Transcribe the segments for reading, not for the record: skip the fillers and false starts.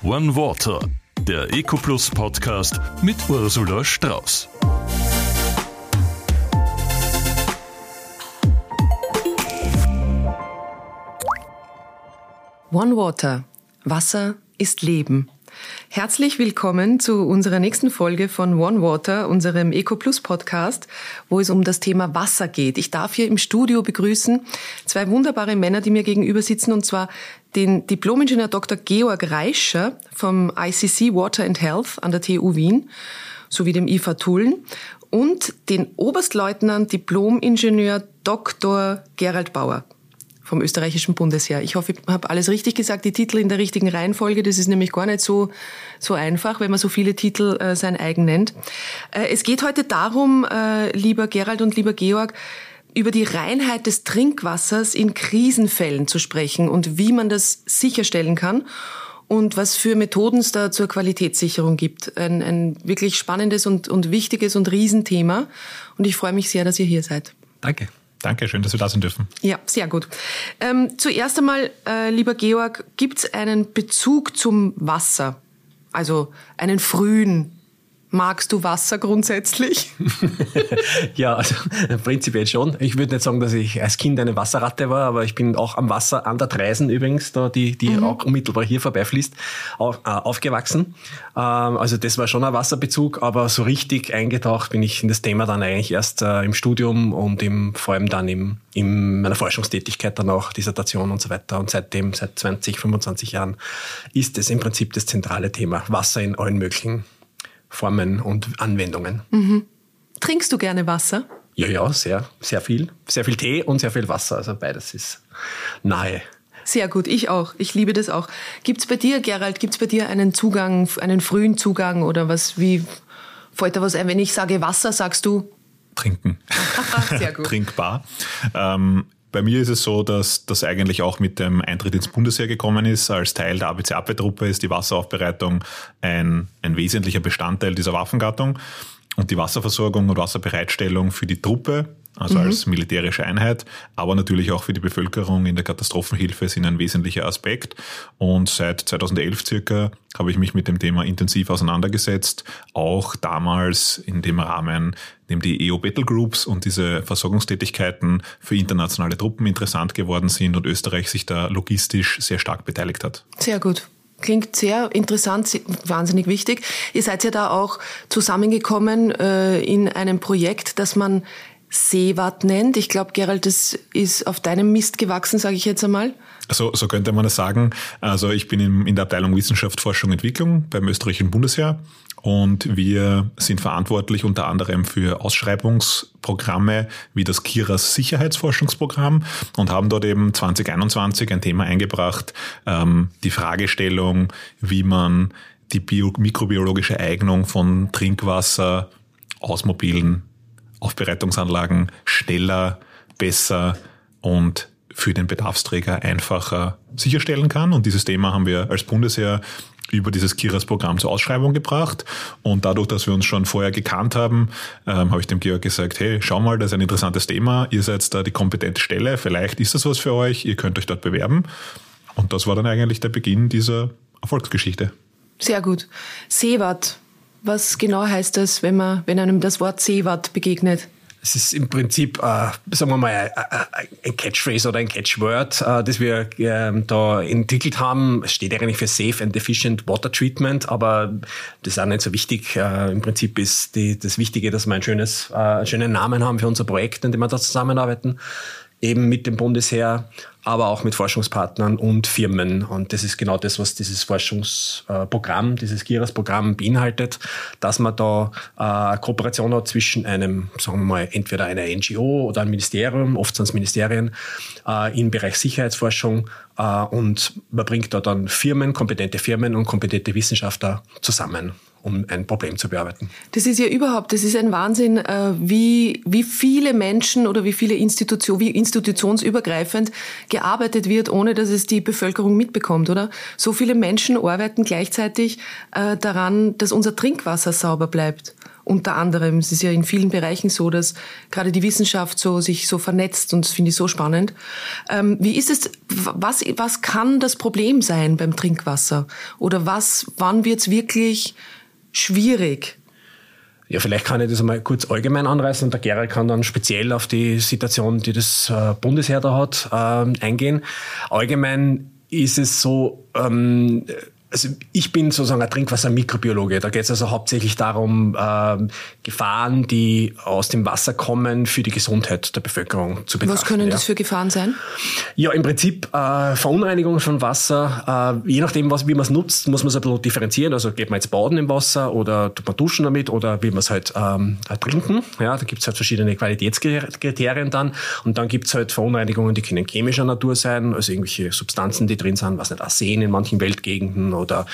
One Water, der EcoPlus Podcast mit Ursula Strauß. One Water. Wasser ist Leben. Herzlich willkommen zu unserer nächsten Folge von One Water, unserem EcoPlus Podcast, wo es um das Thema Wasser geht. Ich darf hier im Studio begrüßen zwei wunderbare Männer, die mir gegenüber sitzen, und zwar den Diplom-Ingenieur Dr. Georg Reischer vom ICC Water and Health an der TU Wien sowie dem IFA Tulln und den Oberstleutnant Diplom-Ingenieur Dr. Gerald Bauer vom österreichischen Bundesheer. Ich hoffe, ich habe alles richtig gesagt, die Titel in der richtigen Reihenfolge. Das ist nämlich gar nicht so einfach, wenn man so viele Titel sein eigen nennt. Es geht heute darum, lieber Gerald und lieber Georg, über die Reinheit des Trinkwassers in Krisenfällen zu sprechen und wie man das sicherstellen kann und was für Methoden es da zur Qualitätssicherung gibt. Ein wirklich spannendes und wichtiges und Riesenthema. Und ich freue mich sehr, dass ihr hier seid. Danke, schön, dass wir da sein dürfen. Ja, sehr gut. Zuerst einmal, lieber Georg, gibt es einen Bezug zum Wasser? Also einen frühen? Magst du Wasser grundsätzlich? Ja, also prinzipiell schon. Ich würde nicht sagen, dass ich als Kind eine Wasserratte war, aber ich bin auch am Wasser an der Traisen übrigens, da die auch unmittelbar hier vorbeifließt, aufgewachsen. Also das war schon ein Wasserbezug, aber so richtig eingetaucht bin ich in das Thema dann eigentlich erst im Studium und vor allem dann in meiner Forschungstätigkeit dann auch, Dissertation und so weiter. Und seit 20, 25 Jahren ist es im Prinzip das zentrale Thema. Wasser in allen möglichen Formen und Anwendungen. Mhm. Trinkst du gerne Wasser? Ja, sehr, sehr viel. Sehr viel Tee und sehr viel Wasser. Also beides ist nahe. Sehr gut, ich auch. Ich liebe das auch. Gibt's bei dir, Gerald, einen Zugang, einen frühen Zugang oder was? Wie fällt da was ein? Wenn ich sage Wasser, sagst du? Trinken. Sehr gut. Trinkbar. Bei mir ist es so, dass das eigentlich auch mit dem Eintritt ins Bundesheer gekommen ist. Als Teil der ABC-Abwehrtruppe ist die Wasseraufbereitung ein wesentlicher Bestandteil dieser Waffengattung. Und die Wasserversorgung und Wasserbereitstellung für die Truppe, also als militärische Einheit, aber natürlich auch für die Bevölkerung in der Katastrophenhilfe sind ein wesentlicher Aspekt. Und seit 2011 circa habe ich mich mit dem Thema intensiv auseinandergesetzt, auch damals in dem Rahmen, in dem die EO Battle Groups und diese Versorgungstätigkeiten für internationale Truppen interessant geworden sind und Österreich sich da logistisch sehr stark beteiligt hat. Sehr gut. Klingt sehr interessant, wahnsinnig wichtig. Ihr seid ja da auch zusammengekommen in einem Projekt, das man Seewatt nennt. Ich glaube, Gerald, das ist auf deinem Mist gewachsen, sage ich jetzt einmal. So könnte man es sagen. Also ich bin in der Abteilung Wissenschaft, Forschung, Entwicklung beim österreichischen Bundesheer und wir sind verantwortlich unter anderem für Ausschreibungsprogramme wie das KIRAS Sicherheitsforschungsprogramm und haben dort eben 2021 ein Thema eingebracht, die Fragestellung, wie man die mikrobiologische Eignung von Trinkwasser aus mobilen Aufbereitungsanlagen schneller, besser und für den Bedarfsträger einfacher sicherstellen kann. Und dieses Thema haben wir als Bundesheer über dieses KIRAS-Programm zur Ausschreibung gebracht. Und dadurch, dass wir uns schon vorher gekannt haben, habe ich dem Georg gesagt, hey, schau mal, das ist ein interessantes Thema. Ihr seid da die kompetente Stelle. Vielleicht ist das was für euch. Ihr könnt euch dort bewerben. Und das war dann eigentlich der Beginn dieser Erfolgsgeschichte. Sehr gut. Seewatt. Was genau heißt das, wenn einem das Wort Seewatt begegnet? Es ist im Prinzip, sagen wir mal, ein Catchphrase oder ein Catchword, das wir da entwickelt haben. Es steht eigentlich für Safe and Efficient Water Treatment, aber das ist auch nicht so wichtig. Im Prinzip ist das Wichtige, dass wir einen schönen Namen haben für unser Projekt, in dem wir da zusammenarbeiten. Eben mit dem Bundesheer, aber auch mit Forschungspartnern und Firmen. Und das ist genau das, was dieses Forschungsprogramm, dieses KIRAS-Programm beinhaltet, dass man da Kooperation hat zwischen einem, sagen wir mal, entweder einer NGO oder einem Ministerium, oft sind es Ministerien, im Bereich Sicherheitsforschung. Und man bringt da dann kompetente Firmen und kompetente Wissenschaftler zusammen, um ein Problem zu bearbeiten. Das ist ja das ist ein Wahnsinn, wie viele Menschen oder wie institutionsübergreifend gearbeitet wird, ohne dass es die Bevölkerung mitbekommt, oder? So viele Menschen arbeiten gleichzeitig daran, dass unser Trinkwasser sauber bleibt. unter anderem. Es ist ja in vielen Bereichen so, dass gerade die Wissenschaft sich so vernetzt und das finde ich so spannend. Wie ist es, was kann das Problem sein beim Trinkwasser? Oder wann wird es wirklich schwierig? Ja, vielleicht kann ich das einmal kurz allgemein anreißen und der Gerald kann dann speziell auf die Situation, die das Bundesheer da hat, eingehen. Allgemein ist es so, also ich bin sozusagen ein Trinkwasser-Mikrobiologe. Da geht es also hauptsächlich darum, Gefahren, die aus dem Wasser kommen, für die Gesundheit der Bevölkerung zu betrachten. Was können das für Gefahren sein? Ja, im Prinzip Verunreinigung von Wasser. Je nachdem, wie man es nutzt, muss man es ein bisschen differenzieren. Also geht man jetzt baden im Wasser oder tut man duschen damit oder will man es halt trinken. Ja, da gibt es halt verschiedene Qualitätskriterien dann. Und dann gibt es halt Verunreinigungen, die können chemischer Natur sein, also irgendwelche Substanzen, die drin sind, was nicht, Arsen in manchen Weltgegenden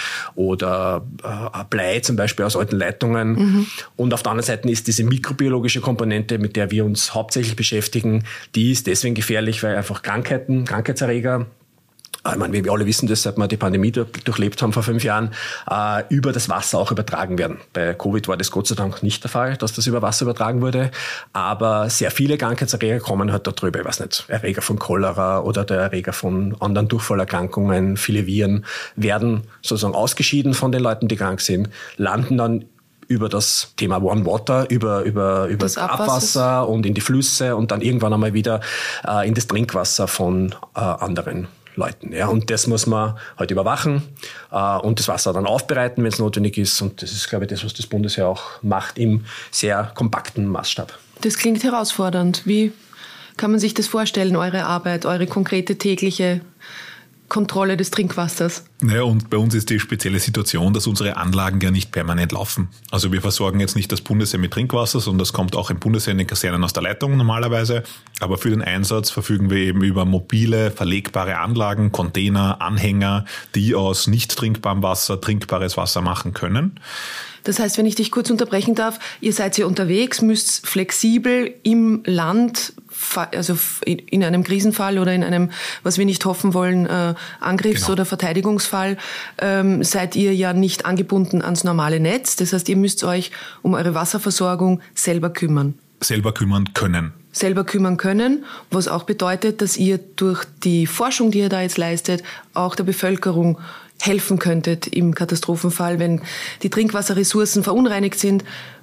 oder Blei zum Beispiel aus alten Leitungen. Mhm. Und auf der anderen Seite ist diese mikrobiologische Komponente, mit der wir uns hauptsächlich beschäftigen, die ist deswegen gefährlich, weil einfach Krankheitserreger, ich meine, wir alle wissen das, seit wir die Pandemie durchlebt haben vor 5 Jahren, über das Wasser auch übertragen werden. Bei Covid war das Gott sei Dank nicht der Fall, dass das über Wasser übertragen wurde. Aber sehr viele Krankheitserreger kommen halt darüber. Ich weiß nicht, Erreger von Cholera oder der Erreger von anderen Durchfallerkrankungen. Viele Viren werden sozusagen ausgeschieden von den Leuten, die krank sind, landen dann über das Thema One Water, über das Abwasser und in die Flüsse und dann irgendwann einmal wieder in das Trinkwasser von anderen Leuten. Ja. Und das muss man halt überwachen und das Wasser dann aufbereiten, wenn es notwendig ist. Und das ist, glaube ich, das, was das Bundesheer auch macht im sehr kompakten Maßstab. Das klingt herausfordernd. Wie kann man sich das vorstellen, eure Arbeit, eure konkrete tägliche Kontrolle des Trinkwassers? Naja, und bei uns ist die spezielle Situation, dass unsere Anlagen ja nicht permanent laufen. Also wir versorgen jetzt nicht das Bundesheer mit Trinkwasser, sondern das kommt auch im Bundesheer in den Kasernen aus der Leitung normalerweise. Aber für den Einsatz verfügen wir eben über mobile, verlegbare Anlagen, Container, Anhänger, die aus nicht trinkbarem Wasser trinkbares Wasser machen können. Das heißt, wenn ich dich kurz unterbrechen darf, ihr seid hier unterwegs, müsst flexibel im Land, also in einem Krisenfall oder in einem, was wir nicht hoffen wollen, Angriffs- oder Verteidigungsfall, seid ihr ja nicht angebunden ans normale Netz. Das heißt, ihr müsst euch um eure Wasserversorgung selber kümmern. Selber kümmern können, was auch bedeutet, dass ihr durch die Forschung, die ihr da jetzt leistet, auch der Bevölkerung helfen könntet im Katastrophenfall, wenn die Trinkwasserressourcen verunreinigt sind,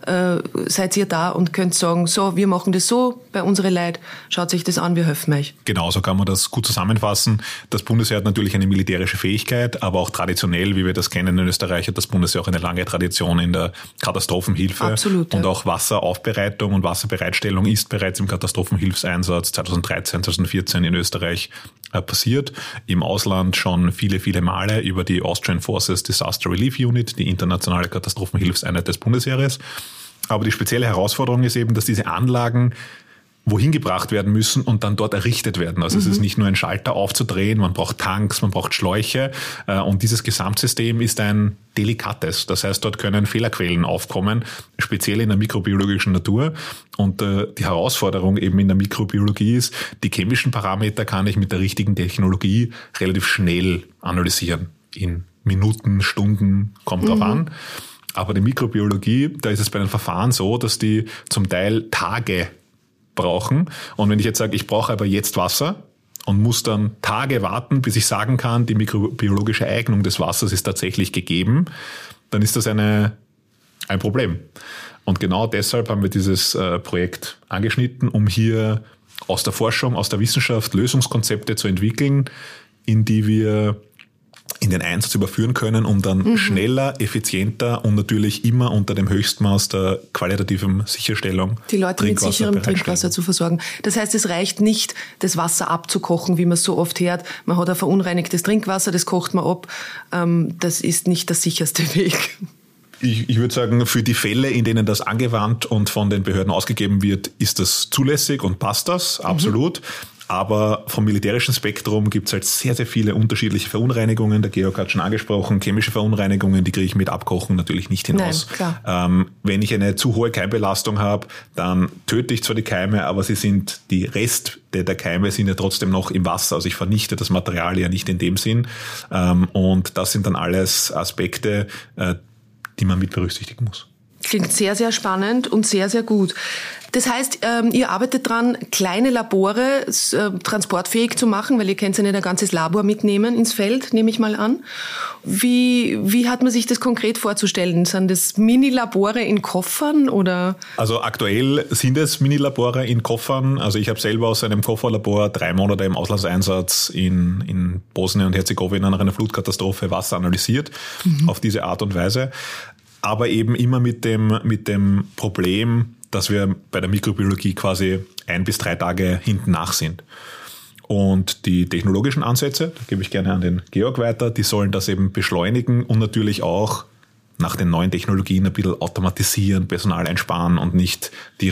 seid ihr da und könnt sagen, so, wir machen das so, bei unseren Leid, schaut sich das an, wir helfen euch. Genau, so kann man das gut zusammenfassen. Das Bundesheer hat natürlich eine militärische Fähigkeit, aber auch traditionell, wie wir das kennen in Österreich, hat das Bundesheer auch eine lange Tradition in der Katastrophenhilfe. Absolut, ja. Und auch Wasseraufbereitung und Wasserbereitstellung ist bereits im Katastrophenhilfseinsatz 2013, 2014 in Österreich passiert. Im Ausland schon viele, viele Male über die Austrian Forces Disaster Relief Unit, die internationale Katastrophenhilfseinheit des Bundesheeres. Aber die spezielle Herausforderung ist eben, dass diese Anlagen wohin gebracht werden müssen und dann dort errichtet werden. Also es ist nicht nur ein Schalter aufzudrehen, man braucht Tanks, man braucht Schläuche und dieses Gesamtsystem ist ein delikates. Das heißt, dort können Fehlerquellen aufkommen, speziell in der mikrobiologischen Natur. Und die Herausforderung eben in der Mikrobiologie ist, die chemischen Parameter kann ich mit der richtigen Technologie relativ schnell analysieren. In Minuten, Stunden, kommt drauf an. Aber die Mikrobiologie, da ist es bei den Verfahren so, dass die zum Teil Tage brauchen. Und wenn ich jetzt sage, ich brauche aber jetzt Wasser und muss dann Tage warten, bis ich sagen kann, die mikrobiologische Eignung des Wassers ist tatsächlich gegeben, dann ist das ein Problem. Und genau deshalb haben wir dieses Projekt angeschnitten, um hier aus der Forschung, aus der Wissenschaft Lösungskonzepte zu entwickeln, in die wir in den Einsatz überführen können, um dann schneller, effizienter und natürlich immer unter dem Höchstmaß der qualitativen Sicherstellung die Leute mit sicherem Trinkwasser zu versorgen. Das heißt, es reicht nicht, das Wasser abzukochen, wie man es so oft hört. Man hat ein verunreinigtes Trinkwasser, das kocht man ab. Das ist nicht der sicherste Weg. Ich würde sagen, für die Fälle, in denen das angewandt und von den Behörden ausgegeben wird, ist das zulässig und passt das, absolut. Aber vom militärischen Spektrum gibt es halt sehr, sehr viele unterschiedliche Verunreinigungen. Der Georg hat schon angesprochen, chemische Verunreinigungen, die kriege ich mit Abkochen natürlich nicht hinaus. Nein, klar. Wenn ich eine zu hohe Keimbelastung habe, dann töte ich zwar die Keime, aber die Reste der Keime sind ja trotzdem noch im Wasser. Also ich vernichte das Material ja nicht in dem Sinn. Und das sind dann alles Aspekte, die man mit berücksichtigen muss. Klingt sehr, sehr spannend und sehr, sehr gut. Das heißt, ihr arbeitet dran, kleine Labore transportfähig zu machen, weil ihr könnt ja nicht ein ganzes Labor mitnehmen ins Feld, nehme ich mal an. Wie hat man sich das konkret vorzustellen? Sind das Mini-Labore in Koffern oder? Also aktuell sind es Mini-Labore in Koffern. Also ich habe selber aus einem Kofferlabor 3 Monate im Auslandseinsatz in Bosnien und Herzegowina nach einer Flutkatastrophe Wasser analysiert, auf diese Art und Weise. Aber eben immer mit dem Problem, dass wir bei der Mikrobiologie quasi 1 bis 3 Tage hinten nach sind. Und die technologischen Ansätze, da gebe ich gerne an den Georg weiter, die sollen das eben beschleunigen und natürlich auch nach den neuen Technologien ein bisschen automatisieren, Personal einsparen und nicht die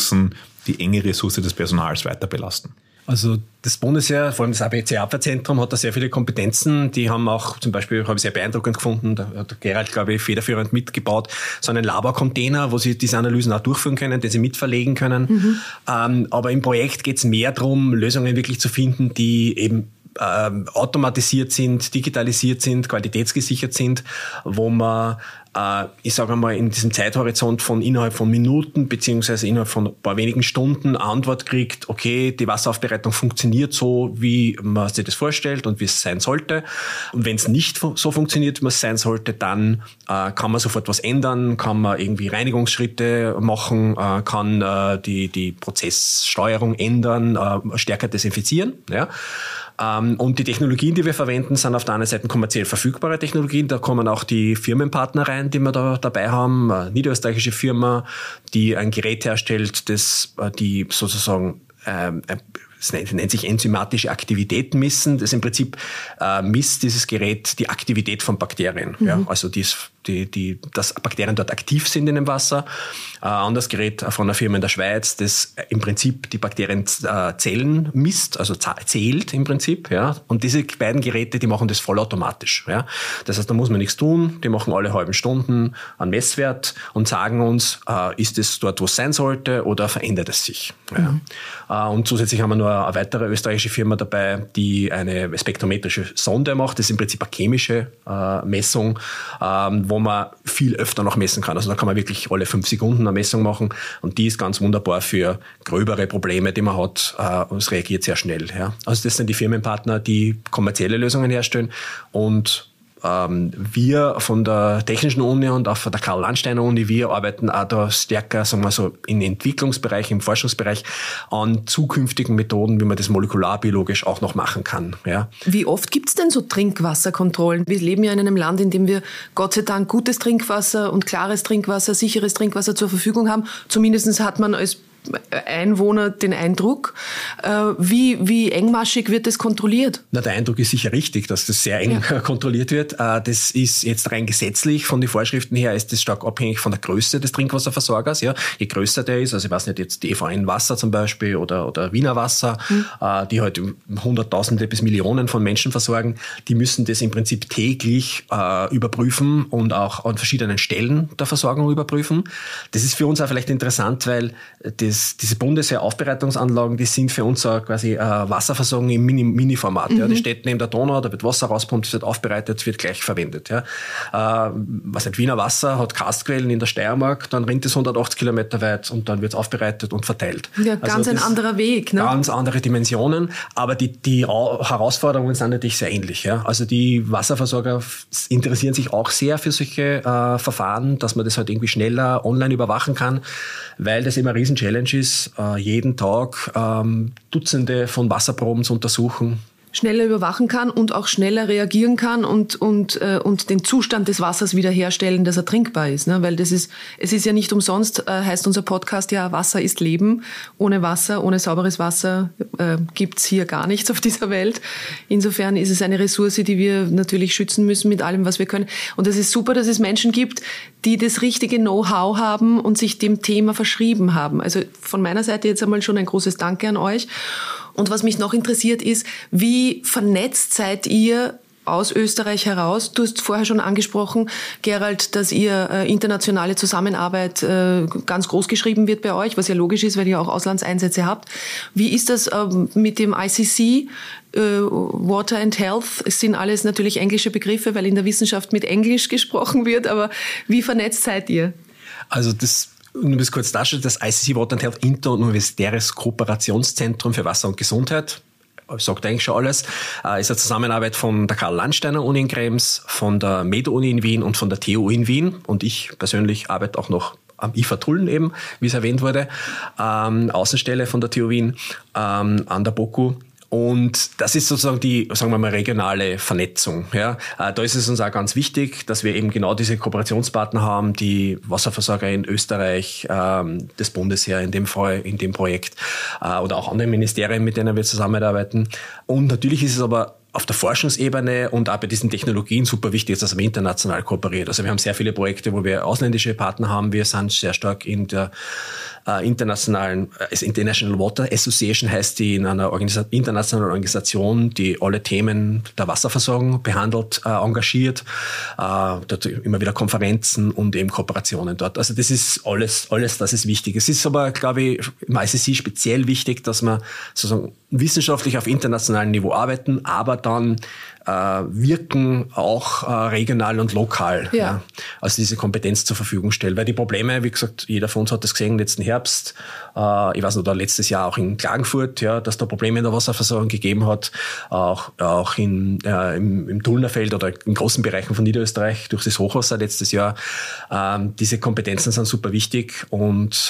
enge Ressource des Personals weiter belasten. Also das Bundesheer, vor allem das ABC-Abwehrzentrum, hat da sehr viele Kompetenzen. Die haben auch zum Beispiel, habe ich sehr beeindruckend gefunden, da hat Gerald, glaube ich, federführend mitgebaut, so einen Laborcontainer, wo sie diese Analysen auch durchführen können, den sie mitverlegen können. Aber im Projekt geht es mehr darum, Lösungen wirklich zu finden, die eben automatisiert sind, digitalisiert sind, qualitätsgesichert sind, wo man ich sage mal, in diesem Zeithorizont von innerhalb von Minuten beziehungsweise innerhalb von ein paar wenigen Stunden Antwort kriegt, okay, die Wasseraufbereitung funktioniert so, wie man sich das vorstellt und wie es sein sollte. Und wenn es nicht so funktioniert, wie es sein sollte, dann kann man sofort was ändern, kann man irgendwie Reinigungsschritte machen, kann die Prozesssteuerung ändern, stärker desinfizieren, ja. Und die Technologien, die wir verwenden, sind auf der einen Seite kommerziell verfügbare Technologien. Da kommen auch die Firmenpartner rein, die wir da dabei haben. Eine niederösterreichische Firma, die ein Gerät herstellt, die sozusagen es nennt sich enzymatische Aktivität messen. Das im Prinzip misst dieses Gerät die Aktivität von Bakterien. Ja, also dass Bakterien dort aktiv sind in dem Wasser. Ein anderes Gerät von einer Firma in der Schweiz, das im Prinzip die Bakterienzellen misst, also zählt im Prinzip. Ja. Und diese beiden Geräte, die machen das vollautomatisch. Ja. Das heißt, da muss man nichts tun. Die machen alle halben Stunden einen Messwert und sagen uns, ist es dort, wo es sein sollte, oder verändert es sich. Ja. Und zusätzlich haben wir noch eine weitere österreichische Firma dabei, die eine spektrometrische Sonde macht. Das ist im Prinzip eine chemische Messung, wo man viel öfter noch messen kann. Also da kann man wirklich alle 5 Sekunden eine Messung machen und die ist ganz wunderbar für gröbere Probleme, die man hat. Und es reagiert sehr schnell. Ja. Also das sind die Firmenpartner, die kommerzielle Lösungen herstellen und wir von der Technischen Uni und auch von der Karl-Landsteiner-Uni, wir arbeiten auch da stärker, sagen wir so, im Entwicklungsbereich, im Forschungsbereich an zukünftigen Methoden, wie man das molekularbiologisch auch noch machen kann. Ja. Wie oft gibt es denn so Trinkwasserkontrollen? Wir leben ja in einem Land, in dem wir Gott sei Dank gutes Trinkwasser und klares Trinkwasser, sicheres Trinkwasser zur Verfügung haben. Zumindest hat man als Einwohner den Eindruck. Wie engmaschig wird das kontrolliert? Na, der Eindruck ist sicher richtig, dass das sehr eng kontrolliert wird. Das ist jetzt rein gesetzlich von den Vorschriften her, ist das stark abhängig von der Größe des Trinkwasserversorgers. Ja. Je größer der ist, also ich weiß nicht, jetzt die EVN Wasser zum Beispiel oder Wiener Wasser, die halt Hunderttausende bis Millionen von Menschen versorgen, die müssen das im Prinzip täglich überprüfen und auch an verschiedenen Stellen der Versorgung überprüfen. Das ist für uns auch vielleicht interessant, weil diese Bundesheer-Aufbereitungsanlagen, die sind für uns quasi Wasserversorgung im Mini-Format. Ja. Die steht neben der Donau, da wird Wasser rauspumpt, es wird aufbereitet, es wird gleich verwendet. Ja. Wiener Wasser hat Karstquellen in der Steiermark, dann rinnt es 180 Kilometer weit und dann wird es aufbereitet und verteilt. Ja, ganz ein anderer Weg. Ne? Ganz andere Dimensionen, aber die Herausforderungen sind natürlich sehr ähnlich. Ja. Also die Wasserversorger interessieren sich auch sehr für solche Verfahren, dass man das halt irgendwie schneller online überwachen kann, weil das immer eine Riesen-Challenge ist, jeden Tag Dutzende von Wasserproben zu untersuchen. Schneller überwachen kann und auch schneller reagieren kann und den Zustand des Wassers wiederherstellen, dass er trinkbar ist. Ne? Weil es ist ja nicht umsonst, heißt unser Podcast ja, Wasser ist Leben. Ohne Wasser, ohne sauberes Wasser gibt's hier gar nichts auf dieser Welt. Insofern ist es eine Ressource, die wir natürlich schützen müssen mit allem, was wir können. Und es ist super, dass es Menschen gibt, die das richtige Know-how haben und sich dem Thema verschrieben haben. Also von meiner Seite jetzt einmal schon ein großes Danke an euch. Und was mich noch interessiert ist, wie vernetzt seid ihr aus Österreich heraus? Du hast vorher schon angesprochen, Gerald, dass ihr internationale Zusammenarbeit ganz groß geschrieben wird bei euch, was ja logisch ist, weil ihr auch Auslandseinsätze habt. Wie ist das mit dem ICC? Water and Health, es sind alles natürlich englische Begriffe, weil in der Wissenschaft mit Englisch gesprochen wird, aber wie vernetzt seid ihr? Also nur bis kurz darstellen, das ICC Water and Health Interuniversitäres Kooperationszentrum für Wasser und Gesundheit, sagt eigentlich schon alles, ist eine Zusammenarbeit von der Karl-Landsteiner Uni in Krems, von der MED-Uni in Wien und von der TU in Wien. Und ich persönlich arbeite auch noch am IFA Tulln eben, wie es erwähnt wurde, Außenstelle von der TU Wien, an der BOKU. Und das ist sozusagen die, sagen wir mal, regionale Vernetzung. Ja. Da ist es uns auch ganz wichtig, dass wir eben genau diese Kooperationspartner haben, die Wasserversorger in Österreich, das Bundesheer in dem Fall, in dem Projekt, oder auch andere Ministerien, mit denen wir zusammenarbeiten. Und natürlich ist es aber auf der Forschungsebene und auch bei diesen Technologien super wichtig, dass man international kooperiert. Also wir haben sehr viele Projekte, wo wir ausländische Partner haben. Wir sind sehr stark in der internationalen, International Water Association heißt die, in einer internationalen Organisation, die alle Themen der Wasserversorgung behandelt, engagiert. Dort immer wieder Konferenzen und eben Kooperationen dort. Also das ist alles, das ist wichtig. Es ist aber, glaube ich, im ICC speziell wichtig, dass man sozusagen wissenschaftlich auf internationalem Niveau arbeiten, aber dann wirken auch regional und lokal. Ja. Also diese Kompetenz zur Verfügung stellen. Weil die Probleme, wie gesagt, jeder von uns hat das gesehen letzten Herbst, ich weiß noch, oder letztes Jahr auch in Klagenfurt, ja, dass da Probleme in der Wasserversorgung gegeben hat, auch im Tullnerfeld oder in großen Bereichen von Niederösterreich durch das Hochwasser letztes Jahr. Diese Kompetenzen sind super wichtig und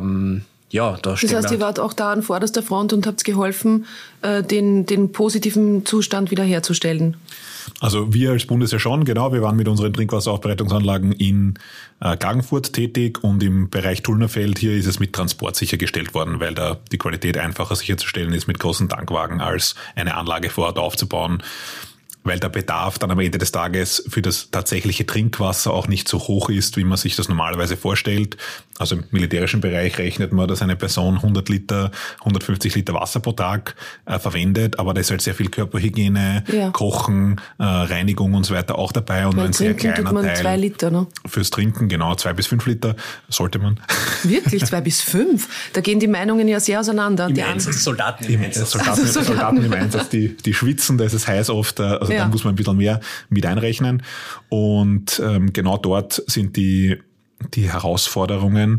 ja, da das heißt, ihr wart auch da an vorderster Front und habt geholfen, den positiven Zustand wiederherzustellen. Also wir als Bundesheer schon, genau. Wir waren mit unseren Trinkwasseraufbereitungsanlagen in Klagenfurt tätig und im Bereich Tullnerfeld hier ist es mit Transport sichergestellt worden, weil da die Qualität einfacher sicherzustellen ist mit großen Tankwagen als eine Anlage vor Ort aufzubauen, weil der Bedarf dann am Ende des Tages für das tatsächliche Trinkwasser auch nicht so hoch ist, wie man sich das normalerweise vorstellt. Also im militärischen Bereich rechnet man, dass eine Person 100 Liter, 150 Liter Wasser pro Tag verwendet, aber da ist halt sehr viel Körperhygiene, Kochen, Reinigung und so weiter auch dabei und ein sehr kleiner Teil 2 Liter, ne? Fürs Trinken, genau, 2 bis 5 Liter sollte man. Wirklich, 2 bis 5? Da gehen die Meinungen ja sehr auseinander. Soldaten im Einsatz. Soldaten im Einsatz, die schwitzen, da ist es heiß oft, also da muss man ein bisschen mehr mit einrechnen. Und genau dort sind die Herausforderungen.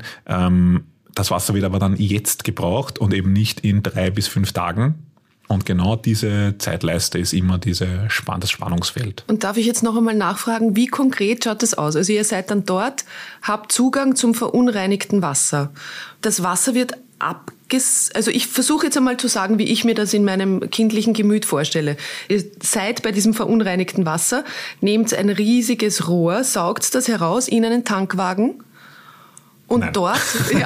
Das Wasser wird aber dann jetzt gebraucht und eben nicht in 3 bis 5 Tagen. Und genau diese Zeitleiste ist immer das Spannungsfeld. Und darf ich jetzt noch einmal nachfragen, wie konkret schaut das aus? Also ihr seid dann dort, habt Zugang zum verunreinigten Wasser. Das Wasser wird also ich versuche jetzt einmal zu sagen, wie ich mir das in meinem kindlichen Gemüt vorstelle. Ihr seid bei diesem verunreinigten Wasser, nehmt ein riesiges Rohr, saugt das heraus in einen Tankwagen und Nein. Dort,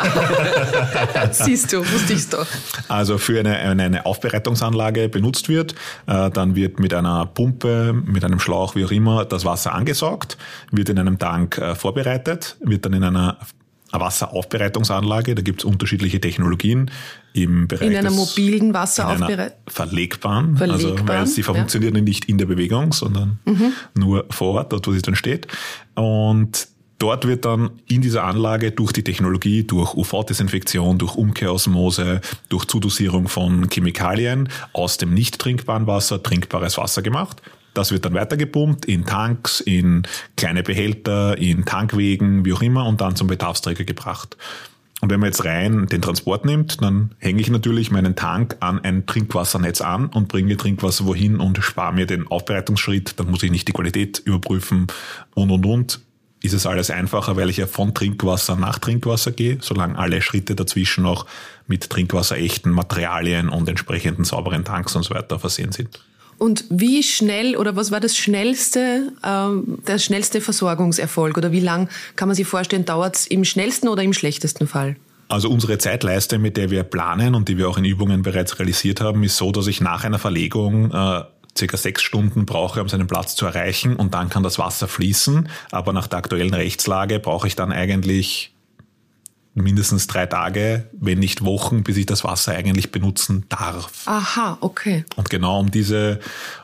siehst du, wusste ich's doch. Also für eine Aufbereitungsanlage benutzt wird, dann wird mit einer Pumpe, mit einem Schlauch, wie auch immer, das Wasser angesaugt, wird in einem Tank vorbereitet, wird dann in einer Wasseraufbereitungsanlage, da gibt es unterschiedliche Technologien im Bereich in einer mobilen Wasseraufbereitung. Verlegbaren, also weil sie funktionieren nicht in der Bewegung, sondern nur vor Ort, dort wo sie dann steht. Und dort wird dann in dieser Anlage durch die Technologie, durch UV-Desinfektion, durch Umkehrosmose, durch Zudosierung von Chemikalien aus dem nicht trinkbaren Wasser trinkbares Wasser gemacht. Das wird dann weitergepumpt in Tanks, in kleine Behälter, in Tankwegen, wie auch immer, und dann zum Bedarfsträger gebracht. Und wenn man jetzt rein den Transport nimmt, dann hänge ich natürlich meinen Tank an ein Trinkwassernetz an und bringe Trinkwasser wohin und spare mir den Aufbereitungsschritt. Dann muss ich nicht die Qualität überprüfen und. Ist es alles einfacher, weil ich ja von Trinkwasser nach Trinkwasser gehe, solange alle Schritte dazwischen noch mit trinkwasserechten Materialien und entsprechenden sauberen Tanks und so weiter versehen sind. Und wie schnell oder was war der schnellste Versorgungserfolg oder wie lang kann man sich vorstellen, dauert es im schnellsten oder im schlechtesten Fall? Also unsere Zeitleiste, mit der wir planen und die wir auch in Übungen bereits realisiert haben, ist so, dass ich nach einer Verlegung circa 6 Stunden brauche, um seinen Platz zu erreichen und dann kann das Wasser fließen. Aber nach der aktuellen Rechtslage brauche ich dann eigentlich mindestens 3 Tage, wenn nicht Wochen, bis ich das Wasser eigentlich benutzen darf. Aha, okay. Und genau um diese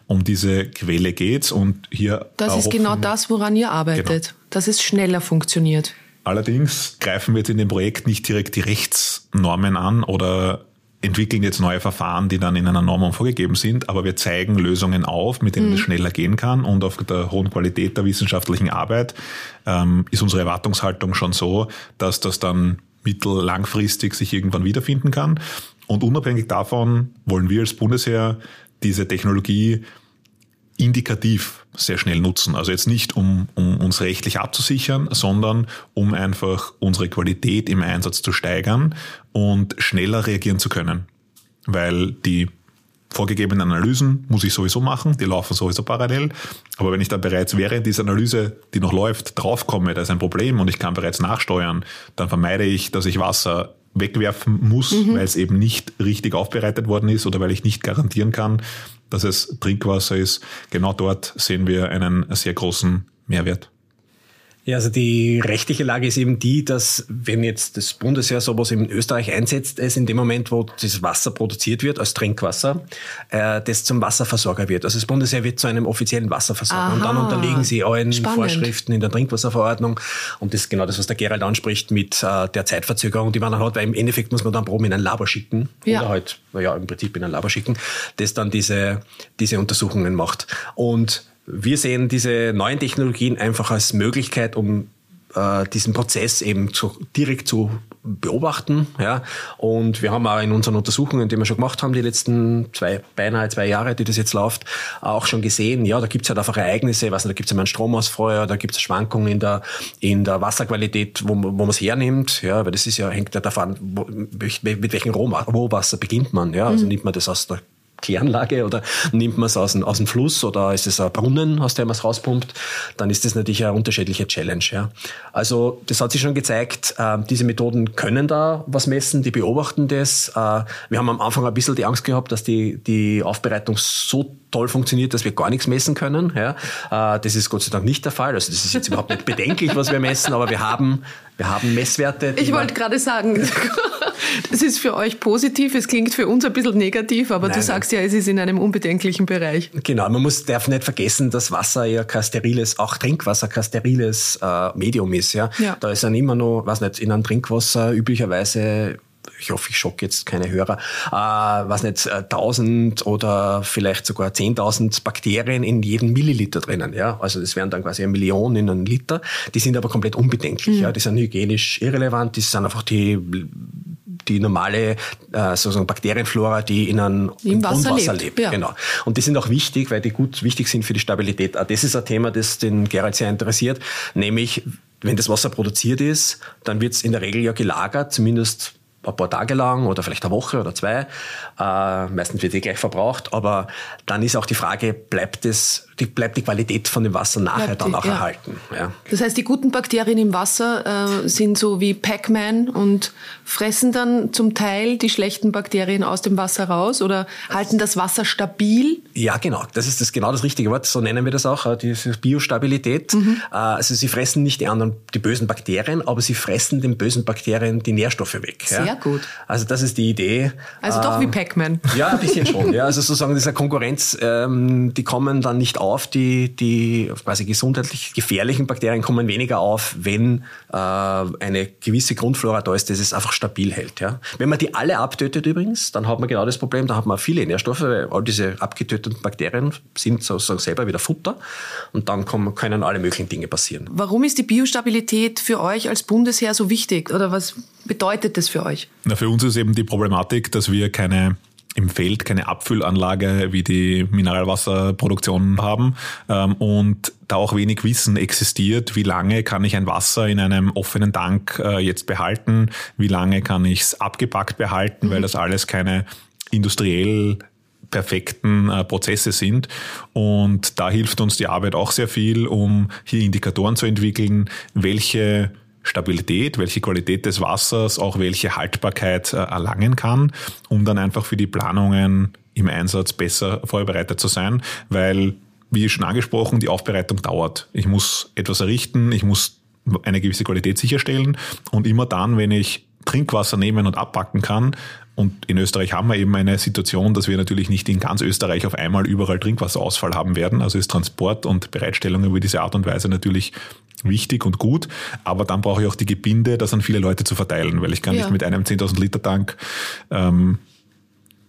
Quelle geht's und hier. Das ist genau das, woran ihr arbeitet, dass es schneller funktioniert. Allerdings greifen wir jetzt in dem Projekt nicht direkt die Rechtsnormen an oder entwickeln jetzt neue Verfahren, die dann in einer Norm vorgegeben sind, aber wir zeigen Lösungen auf, mit denen es schneller gehen kann, und auf der hohen Qualität der wissenschaftlichen Arbeit ist unsere Erwartungshaltung schon so, dass das dann langfristig sich irgendwann wiederfinden kann. Und unabhängig davon wollen wir als Bundesheer diese Technologie indikativ sehr schnell nutzen. Also jetzt nicht, um uns rechtlich abzusichern, sondern um einfach unsere Qualität im Einsatz zu steigern und schneller reagieren zu können. Weil die vorgegebenen Analysen muss ich sowieso machen, die laufen sowieso parallel. Aber wenn ich dann bereits während dieser Analyse, die noch läuft, draufkomme, da ist ein Problem und ich kann bereits nachsteuern, dann vermeide ich, dass ich Wasser wegwerfen muss, weil es eben nicht richtig aufbereitet worden ist oder weil ich nicht garantieren kann, dass es Trinkwasser ist. Genau dort sehen wir einen sehr großen Mehrwert. Ja, also die rechtliche Lage ist eben die, dass wenn jetzt das Bundesheer sowas in Österreich einsetzt, es in dem Moment, wo das Wasser produziert wird als Trinkwasser, das zum Wasserversorger wird. Also das Bundesheer wird zu einem offiziellen Wasserversorger. Aha, und dann unterliegen sie allen Vorschriften in der Trinkwasserverordnung. Und das ist genau das, was der Gerald anspricht mit der Zeitverzögerung, die man dann hat, weil im Endeffekt muss man dann Proben in ein Labor schicken. Ja. Oder halt, im Prinzip in ein Labor schicken, das dann diese Untersuchungen macht. Und wir sehen diese neuen Technologien einfach als Möglichkeit, um diesen Prozess eben direkt zu beobachten. Ja. Und wir haben auch in unseren Untersuchungen, die wir schon gemacht haben, die letzten beinahe 2 Jahre, die das jetzt läuft, auch schon gesehen, ja, da gibt's halt einfach Ereignisse, da gibt's einmal einen Stromausfall, da gibt's Schwankungen in der Wasserqualität, wo man es hernimmt, ja, weil das ist ja, hängt ja davon, mit welchem Rohwasser beginnt man, ja, also nimmt man das aus der Kläranlage oder nimmt man es aus dem Fluss oder ist es ein Brunnen, aus dem man es rauspumpt, dann ist das natürlich eine unterschiedliche Challenge. Ja. Also das hat sich schon gezeigt, diese Methoden können da was messen, die beobachten das. Wir haben am Anfang ein bisschen die Angst gehabt, dass die Aufbereitung so toll funktioniert, dass wir gar nichts messen können. Ja. Das ist Gott sei Dank nicht der Fall. Also das ist jetzt überhaupt nicht bedenklich, was wir messen, aber wir haben Messwerte. Ich wollte gerade sagen, das ist für euch positiv, es klingt für uns ein bisschen negativ, aber du sagst ja, es ist in einem unbedenklichen Bereich. Genau, man darf nicht vergessen, dass Wasser ja kein steriles, auch Trinkwasser kein steriles Medium ist. Ja. Da ist dann immer noch, in einem Trinkwasser üblicherweise, ich hoffe, ich schocke jetzt keine Hörer, 1000 oder vielleicht sogar 10.000 Bakterien in jedem Milliliter drinnen. Ja? Also das wären dann quasi 1 Million in einem Liter. Die sind aber komplett unbedenklich. Ja? Die sind hygienisch irrelevant. Die sind einfach die normale sozusagen Bakterienflora, die in einem Grundwasser lebt. Ja. Genau. Und die sind auch wichtig, weil die wichtig sind für die Stabilität. Auch das ist ein Thema, das den Gerald sehr interessiert. Nämlich, wenn das Wasser produziert ist, dann wird es in der Regel ja gelagert, zumindest ein paar Tage lang oder vielleicht eine Woche oder 2. Meistens wird gleich verbraucht, aber dann ist auch die Frage, bleibt die Qualität von dem Wasser nachher dann auch erhalten. Ja. Das heißt, die guten Bakterien im Wasser sind so wie Pac-Man und fressen dann zum Teil die schlechten Bakterien aus dem Wasser raus oder halten das Wasser stabil? Ja, genau. Das ist genau das richtige Wort. So nennen wir das auch, diese Biostabilität. Also sie fressen nicht die bösen Bakterien, aber sie fressen den bösen Bakterien die Nährstoffe weg. Sehr gut. Also das ist die Idee. Also doch wie Pac-Man. Ja, ein bisschen schon. Ja. Also sozusagen diese Konkurrenz, die kommen dann nicht auf, die quasi gesundheitlich gefährlichen Bakterien kommen weniger auf, wenn eine gewisse Grundflora da ist, dass es einfach stabil hält. Ja. Wenn man die alle abtötet übrigens, dann hat man genau das Problem, da hat man viele Nährstoffe, weil all diese abgetöteten Bakterien sind sozusagen selber wieder Futter und dann können alle möglichen Dinge passieren. Warum ist die Biostabilität für euch als Bundesheer so wichtig oder was bedeutet das für euch? Na, für uns ist eben die Problematik, dass wir im Feld keine Abfüllanlage wie die Mineralwasserproduktion haben und da auch wenig Wissen existiert, wie lange kann ich ein Wasser in einem offenen Tank jetzt behalten, wie lange kann ich es abgepackt behalten, weil das alles keine industriell perfekten Prozesse sind. Und da hilft uns die Arbeit auch sehr viel, um hier Indikatoren zu entwickeln, welche Stabilität, welche Qualität des Wassers, auch welche Haltbarkeit erlangen kann, um dann einfach für die Planungen im Einsatz besser vorbereitet zu sein, weil, wie schon angesprochen, die Aufbereitung dauert. Ich muss etwas errichten, ich muss eine gewisse Qualität sicherstellen und immer dann, wenn ich Trinkwasser nehmen und abpacken kann, und in Österreich haben wir eben eine Situation, dass wir natürlich nicht in ganz Österreich auf einmal überall Trinkwasserausfall haben werden, also ist Transport und Bereitstellung über diese Art und Weise natürlich wichtig und gut, aber dann brauche ich auch die Gebinde, das an viele Leute zu verteilen, weil ich kann nicht mit einem 10.000 Liter Tank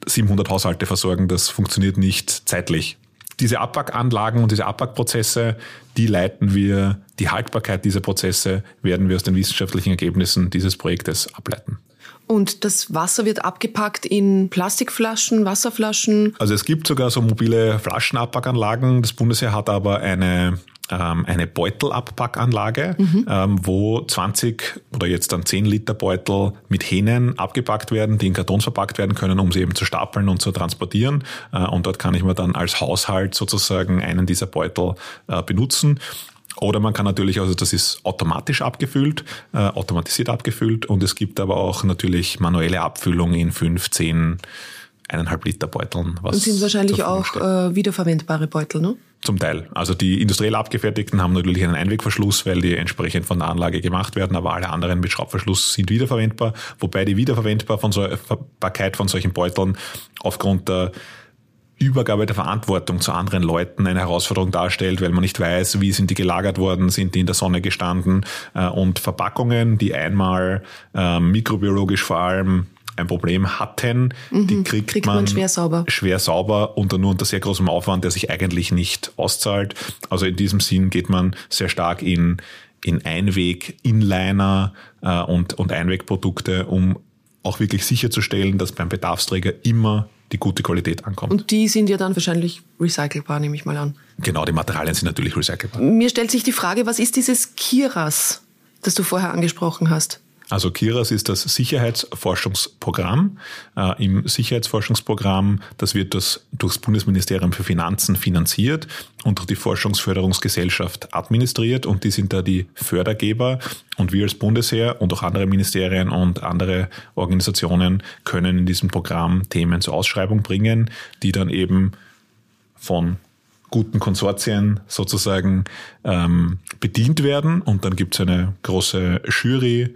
700 Haushalte versorgen, das funktioniert nicht zeitlich. Diese Abpackanlagen und diese Abpackprozesse, die Haltbarkeit dieser Prozesse werden wir aus den wissenschaftlichen Ergebnissen dieses Projektes ableiten. Und das Wasser wird abgepackt in Plastikflaschen, Wasserflaschen? Also es gibt sogar so mobile Flaschenabpackanlagen. Das Bundesheer hat aber eine Beutelabpackanlage, wo 20 oder jetzt dann 10 Liter Beutel mit Hähnen abgepackt werden, die in Kartons verpackt werden können, um sie eben zu stapeln und zu transportieren. Und dort kann ich mir dann als Haushalt sozusagen einen dieser Beutel benutzen. Oder man kann natürlich, also das ist automatisch abgefüllt, automatisiert abgefüllt, und es gibt aber auch natürlich manuelle Abfüllung in 5, 10, 1,5 Liter Beuteln. Und sind wahrscheinlich auch wiederverwendbare Beutel, ne? Zum Teil. Also die industriell abgefertigten haben natürlich einen Einwegverschluss, weil die entsprechend von der Anlage gemacht werden, aber alle anderen mit Schraubverschluss sind wiederverwendbar, wobei die Wiederverwendbarkeit von solchen Beuteln aufgrund der Übergabe der Verantwortung zu anderen Leuten eine Herausforderung darstellt, weil man nicht weiß, wie sind die gelagert worden, sind die in der Sonne gestanden, und Verpackungen, die einmal mikrobiologisch vor allem ein Problem hatten, die kriegt man schwer sauber und dann nur unter sehr großem Aufwand, der sich eigentlich nicht auszahlt. Also in diesem Sinn geht man sehr stark in Einweg, Inliner und Einwegprodukte, um auch wirklich sicherzustellen, dass beim Bedarfsträger immer die gute Qualität ankommt. Und die sind ja dann wahrscheinlich recycelbar, nehme ich mal an. Genau, die Materialien sind natürlich recycelbar. Mir stellt sich die Frage, was ist dieses KIRAS, das du vorher angesprochen hast? Also KIRAS ist das Sicherheitsforschungsprogramm. Im Sicherheitsforschungsprogramm, das wird durchs Bundesministerium für Finanzen finanziert und durch die Forschungsförderungsgesellschaft administriert, und die sind da die Fördergeber, und wir als Bundesheer und auch andere Ministerien und andere Organisationen können in diesem Programm Themen zur Ausschreibung bringen, die dann eben von guten Konsortien sozusagen bedient werden, und dann gibt es eine große Jury,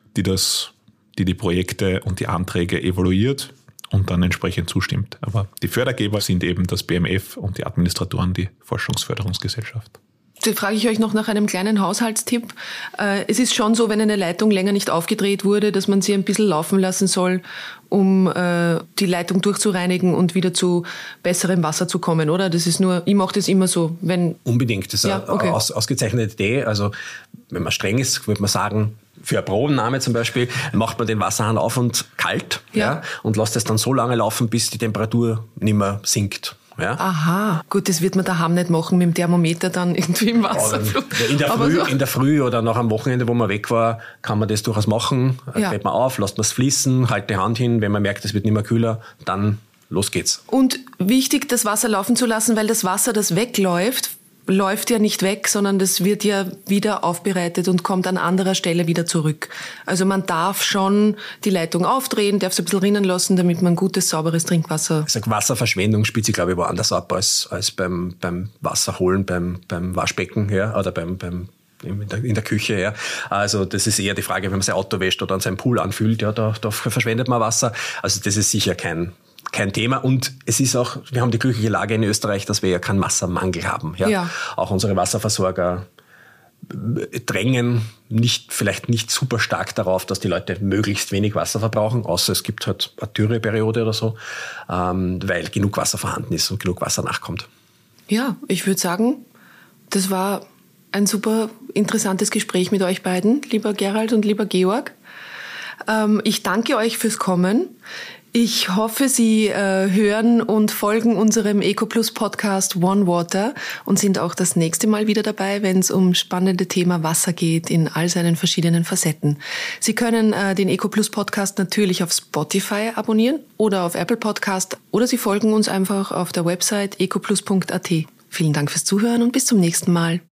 die Projekte und die Anträge evaluiert und dann entsprechend zustimmt. Aber die Fördergeber sind eben das BMF und die Administratoren, die Forschungsförderungsgesellschaft. Jetzt frage ich euch noch nach einem kleinen Haushaltstipp. Es ist schon so, wenn eine Leitung länger nicht aufgedreht wurde, dass man sie ein bisschen laufen lassen soll, um die Leitung durchzureinigen und wieder zu besserem Wasser zu kommen, oder? Das ist nur, ich mache das immer so, wenn... Unbedingt, das ist eine ausgezeichnete Idee. Also wenn man streng ist, würde man sagen, für eine Probennahme zum Beispiel macht man den Wasserhahn auf und kalt, und lässt es dann so lange laufen, bis die Temperatur nicht mehr sinkt. Ja? Aha, gut, das wird man daheim nicht machen mit dem Thermometer dann irgendwie im Wasserflug. In der Früh oder nach am Wochenende, wo man weg war, kann man das durchaus machen. Dreht man auf, lässt man es fließen, halt die Hand hin, wenn man merkt, es wird nicht mehr kühler, dann los geht's. Und wichtig, das Wasser laufen zu lassen, weil das Wasser, das wegläuft, läuft ja nicht weg, sondern das wird ja wieder aufbereitet und kommt an anderer Stelle wieder zurück. Also man darf schon die Leitung aufdrehen, darf es ein bisschen rinnen lassen, damit man gutes, sauberes Trinkwasser... Also Wasserverschwendung spielt sich, glaube ich, woanders ab als beim Wasserholen, beim Waschbecken, oder in der Küche, ja. Also das ist eher die Frage, wenn man sein Auto wäscht oder an seinem Pool anfüllt, da verschwendet man Wasser. Also das ist sicher kein Thema, und es ist auch, wir haben die glückliche Lage in Österreich, dass wir ja keinen Wassermangel haben. Ja. Auch unsere Wasserversorger drängen vielleicht nicht super stark darauf, dass die Leute möglichst wenig Wasser verbrauchen, außer es gibt halt eine Dürreperiode oder so, weil genug Wasser vorhanden ist und genug Wasser nachkommt. Ja, ich würde sagen, das war ein super interessantes Gespräch mit euch beiden, lieber Gerald und lieber Georg. Ich danke euch fürs Kommen. Ich hoffe, Sie hören und folgen unserem EcoPlus Podcast One Water und sind auch das nächste Mal wieder dabei, wenn es um spannende Thema Wasser geht in all seinen verschiedenen Facetten. Sie können den EcoPlus Podcast natürlich auf Spotify abonnieren oder auf Apple Podcast, oder Sie folgen uns einfach auf der Website ecoplus.at. Vielen Dank fürs Zuhören und bis zum nächsten Mal.